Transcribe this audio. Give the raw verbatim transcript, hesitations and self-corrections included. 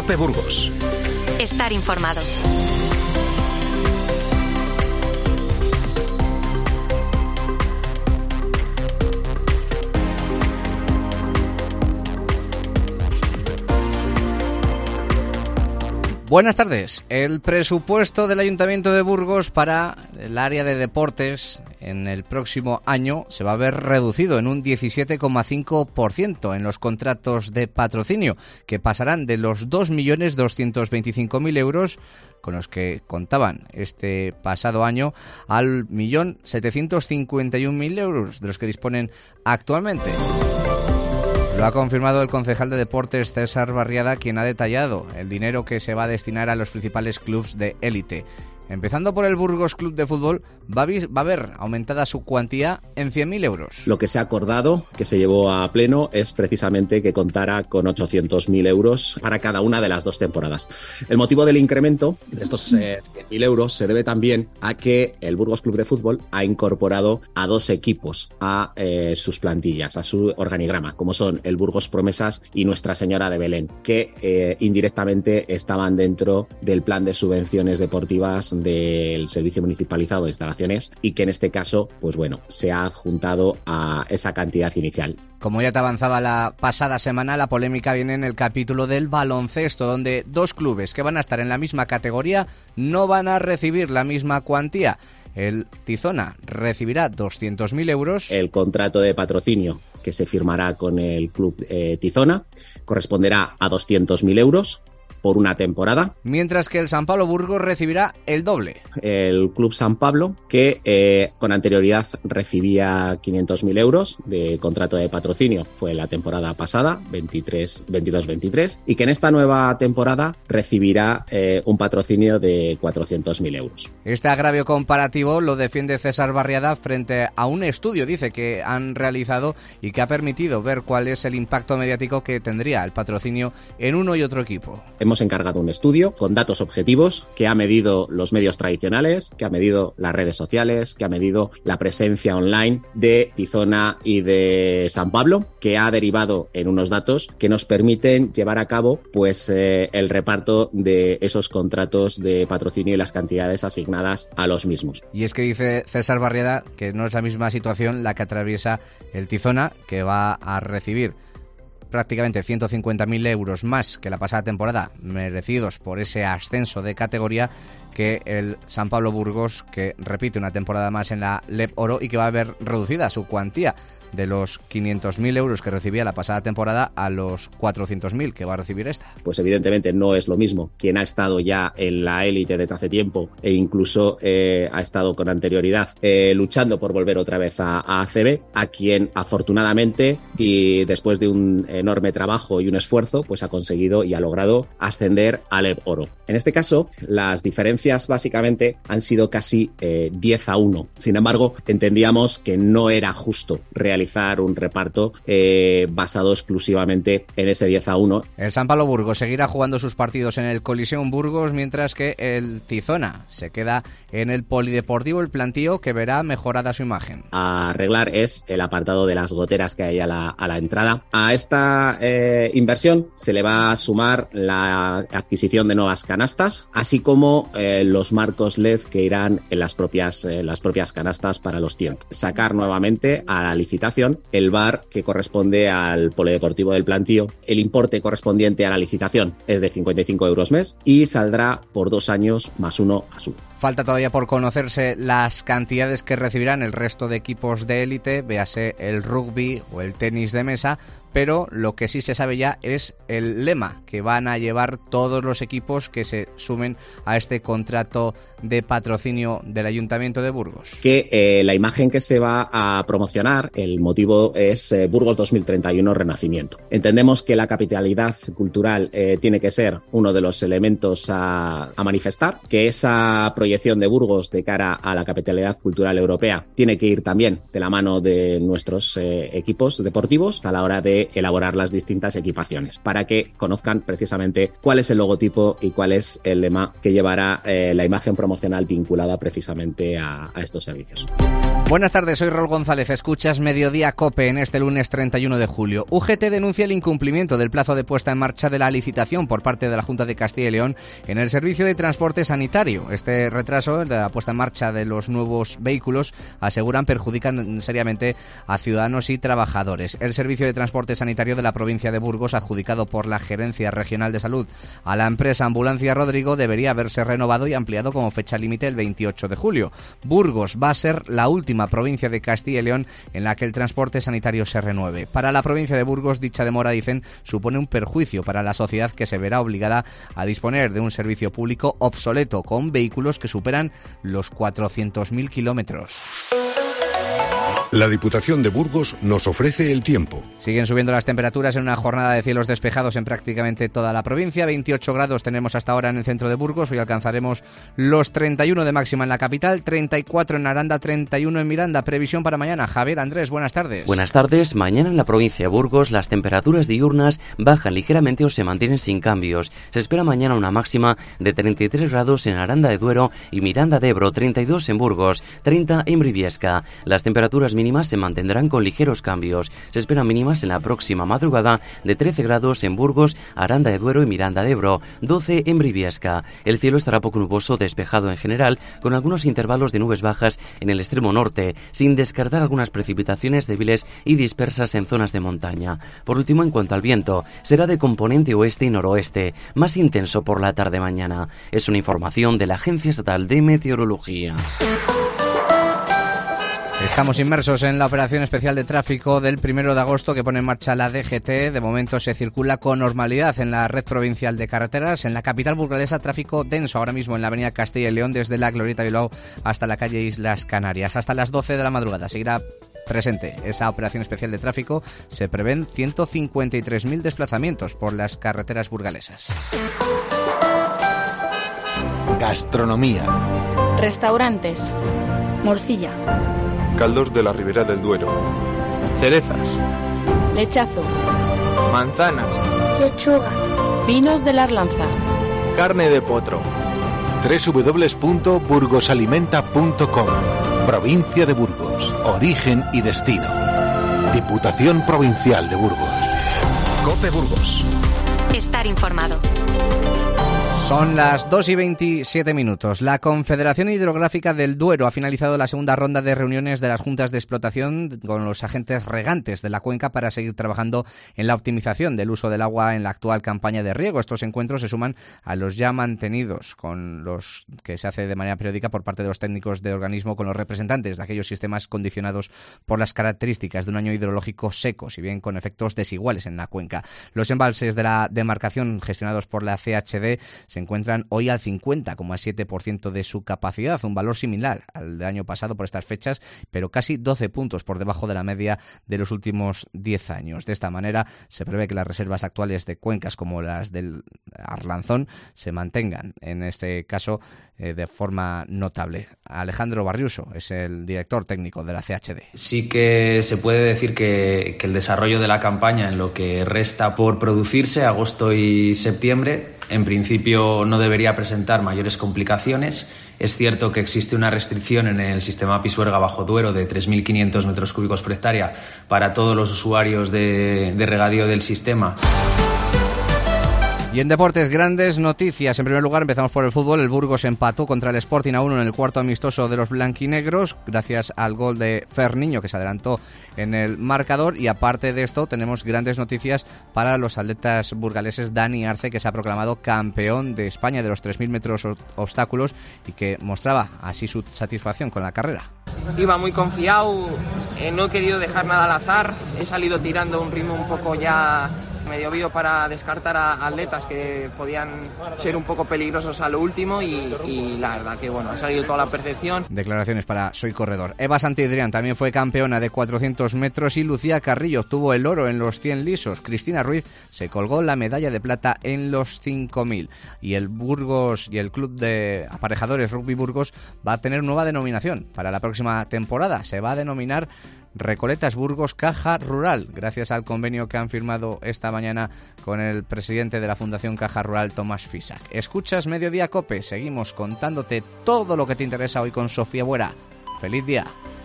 Cope Burgos. Estar informado. Buenas tardes. El presupuesto del Ayuntamiento de Burgos para el área de deportes en el próximo año se va a ver reducido en un diecisiete coma cinco por ciento en los contratos de patrocinio, que pasarán de los dos millones doscientos veinticinco mil euros con los que contaban este pasado año al un millón setecientos cincuenta y un mil euros de los que disponen actualmente. Lo ha confirmado el concejal de Deportes César Barriada, quien ha detallado el dinero que se va a destinar a los principales clubes de élite. Empezando por el Burgos Club de Fútbol, va a haber aumentada su cuantía en cien mil euros. Lo que se ha acordado, que se llevó a pleno, es precisamente que contara con ochocientos mil euros para cada una de las dos temporadas. El motivo del incremento de estos eh, cien mil euros se debe también a que el Burgos Club de Fútbol ha incorporado a dos equipos a eh, sus plantillas, a su organigrama, como son el Burgos Promesas y Nuestra Señora de Belén, que eh, indirectamente estaban dentro del plan de subvenciones deportivas del Servicio Municipalizado de Instalaciones y que en este caso, pues bueno, se ha adjuntado a esa cantidad inicial. Como ya te avanzaba la pasada semana, la polémica viene en el capítulo del baloncesto, donde dos clubes que van a estar en la misma categoría no van a recibir la misma cuantía. El Tizona recibirá doscientos mil euros. El contrato de patrocinio que se firmará con el club eh, Tizona corresponderá a doscientos mil euros por una temporada. Mientras que el San Pablo Burgos recibirá el doble. El Club San Pablo, que eh, con anterioridad recibía quinientos mil euros de contrato de patrocinio, fue la temporada pasada, veintitrés, veintidós veintitrés, y que en esta nueva temporada recibirá eh, un patrocinio de cuatrocientos mil euros. Este agravio comparativo lo defiende César Barriada frente a un estudio, dice, que han realizado y que ha permitido ver cuál es el impacto mediático que tendría el patrocinio en uno y otro equipo. Hemos encargado un estudio con datos objetivos que ha medido los medios tradicionales, que ha medido las redes sociales, que ha medido la presencia online de Tizona y de San Pablo, que ha derivado en unos datos que nos permiten llevar a cabo pues eh, el reparto de esos contratos de patrocinio y las cantidades asignadas a los mismos. Y es que dice César Barriada que no es la misma situación la que atraviesa el Tizona, que va a recibir prácticamente ciento cincuenta mil euros más que la pasada temporada, merecidos por ese ascenso de categoría, que el San Pablo Burgos, que repite una temporada más en la L E P Oro y que va a ver reducida su cuantía de los quinientos mil euros que recibía la pasada temporada a los cuatrocientos mil que va a recibir esta. Pues evidentemente no es lo mismo quien ha estado ya en la élite desde hace tiempo e incluso eh, ha estado con anterioridad eh, luchando por volver otra vez a, a A C B, a quien afortunadamente y después de un enorme trabajo y un esfuerzo pues ha conseguido y ha logrado ascender al L E P Oro. En este caso las diferencias básicamente han sido casi eh, diez a uno. Sin embargo, entendíamos que no era justo realizar realizar un reparto eh, basado exclusivamente en ese diez a uno. El San Pablo Burgos seguirá jugando sus partidos en el Coliseum Burgos, mientras que el Tizona se queda en el Polideportivo El Plantío, que verá mejorada su imagen. A arreglar es el apartado de las goteras que hay a la, a la entrada. A esta eh, inversión se le va a sumar la adquisición de nuevas canastas, así como eh, los marcos L E D que irán en las propias, eh, las propias canastas para los tiempos. Sacar nuevamente a la licitación el bar que corresponde al Polideportivo del Plantío. El importe correspondiente a la licitación es de cincuenta y cinco euros mes y saldrá por dos años más uno más uno. Falta todavía por conocerse las cantidades que recibirán el resto de equipos de élite, véase el rugby o el tenis de mesa, pero lo que sí se sabe ya es el lema que van a llevar todos los equipos que se sumen a este contrato de patrocinio del Ayuntamiento de Burgos. Que eh, la imagen que se va a promocionar, el motivo es eh, Burgos dos mil treinta y uno Renacimiento. Entendemos que la capitalidad cultural eh, tiene que ser uno de los elementos a, a manifestar, que esa proyección de Burgos de cara a la capitalidad cultural europea tiene que ir también de la mano de nuestros eh, equipos deportivos a la hora de de elaborar las distintas equipaciones, para que conozcan precisamente cuál es el logotipo y cuál es el lema que llevará eh, la imagen promocional vinculada precisamente a, a estos servicios. Buenas tardes, soy Raúl González. Escuchas Mediodía COPE en este lunes treinta y uno de julio. U G T denuncia el incumplimiento del plazo de puesta en marcha de la licitación por parte de la Junta de Castilla y León en el servicio de transporte sanitario. Este retraso de la puesta en marcha de los nuevos vehículos, aseguran, perjudican seriamente a ciudadanos y trabajadores. El servicio de transporte sanitario de la provincia de Burgos, adjudicado por la Gerencia Regional de Salud a la empresa Ambulancia Rodrigo, debería haberse renovado y ampliado como fecha límite el veintiocho de julio. Burgos va a ser la última provincia de Castilla y León en la que el transporte sanitario se renueve. Para la provincia de Burgos, dicha demora, dicen, supone un perjuicio para la sociedad, que se verá obligada a disponer de un servicio público obsoleto con vehículos que superan los cuatrocientos mil kilómetros. La Diputación de Burgos nos ofrece el tiempo. Siguen subiendo las temperaturas en una jornada de cielos despejados en prácticamente toda la provincia. veintiocho grados tenemos hasta ahora en el centro de Burgos. Hoy alcanzaremos los treinta y uno de máxima en la capital, treinta y cuatro en Aranda, treinta y uno en Miranda. Previsión para mañana. Javier Andrés, buenas tardes. Buenas tardes. Mañana en la provincia de Burgos las temperaturas diurnas bajan ligeramente o se mantienen sin cambios. Se espera mañana una máxima de treinta y tres grados en Aranda de Duero y Miranda de Ebro, treinta y dos en Burgos, treinta en Briviesca. Las temperaturas mínimas se mantendrán con ligeros cambios. Se esperan mínimas en la próxima madrugada de trece grados en Burgos, Aranda de Duero y Miranda de Ebro, doce en Briviesca. El cielo estará poco nuboso, despejado en general, con algunos intervalos de nubes bajas en el extremo norte, sin descartar algunas precipitaciones débiles y dispersas en zonas de montaña. Por último, en cuanto al viento, será de componente oeste y noroeste, más intenso por la tarde-mañana. Es una información de la Agencia Estatal de Meteorología. Estamos inmersos en la operación especial de tráfico del primero de agosto que pone en marcha la D G T. De momento se circula con normalidad en la red provincial de carreteras. En la capital burgalesa, tráfico denso ahora mismo en la avenida Castilla y León, desde la Glorieta Bilbao hasta la calle Islas Canarias. Hasta las doce de la madrugada seguirá presente esa operación especial de tráfico. Se prevén ciento cincuenta y tres mil desplazamientos por las carreteras burgalesas. Gastronomía. Restaurantes. Morcilla. Caldos de la Ribera del Duero. Cerezas. Lechazo. Manzanas. Lechuga. Vinos de la Arlanza. Carne de potro. doble u doble u doble u punto burgosalimenta punto com. Provincia de Burgos. Origen y destino. Diputación Provincial de Burgos. COPE Burgos. Estar informado. Son las dos y veintisiete minutos. La Confederación Hidrográfica del Duero ha finalizado la segunda ronda de reuniones de las juntas de explotación con los agentes regantes de la cuenca para seguir trabajando en la optimización del uso del agua en la actual campaña de riego. Estos encuentros se suman a los ya mantenidos, con los que se hace de manera periódica por parte de los técnicos de organismo con los representantes de aquellos sistemas condicionados por las características de un año hidrológico seco, si bien con efectos desiguales en la cuenca. Los embalses de la demarcación gestionados por la C H D se encuentran hoy al cincuenta coma siete por ciento de su capacidad, un valor similar al del año pasado por estas fechas, pero casi doce puntos por debajo de la media de los últimos diez años. De esta manera, se prevé que las reservas actuales de cuencas como las del Arlanzón se mantengan, en este caso, eh, de forma notable. Alejandro Barriuso es el director técnico de la C H D. Sí que se puede decir que, que el desarrollo de la campaña en lo que resta por producirse, agosto y septiembre, en principio no debería presentar mayores complicaciones. Es cierto que existe una restricción en el sistema Pisuerga-Bajo Duero de tres mil quinientos metros cúbicos por hectárea para todos los usuarios de, de regadío del sistema. Y en deportes, grandes noticias. En primer lugar, empezamos por el fútbol. El Burgos empató contra el Sporting a uno en el cuarto amistoso de los blanquinegros, gracias al gol de Ferniño, que se adelantó en el marcador. Y aparte de esto, tenemos grandes noticias para los atletas burgaleses. Dani Arce, que se ha proclamado campeón de España de los tres mil metros obstáculos y que mostraba así su satisfacción con la carrera. Iba muy confiado, eh, no he querido dejar nada al azar, he salido tirando un ritmo un poco ya medio vivo para descartar a atletas que podían ser un poco peligrosos a lo último y, y la verdad que bueno, ha salido toda la perfección. Declaraciones para Soy Corredor. Eva Santidrián también fue campeona de cuatrocientos metros y Lucía Carrillo obtuvo el oro en los cien lisos. Cristina Ruiz se colgó la medalla de plata en los cinco mil. Y el Burgos y el Club de Aparejadores Rugby Burgos va a tener nueva denominación para la próxima temporada. Se va a denominar Recoletas Burgos Caja Rural, gracias al convenio que han firmado esta mañana con el presidente de la Fundación Caja Rural, Tomás Fisac. Escuchas Mediodía Cope, seguimos contándote todo lo que te interesa hoy con Sofía Buera. ¡Feliz día!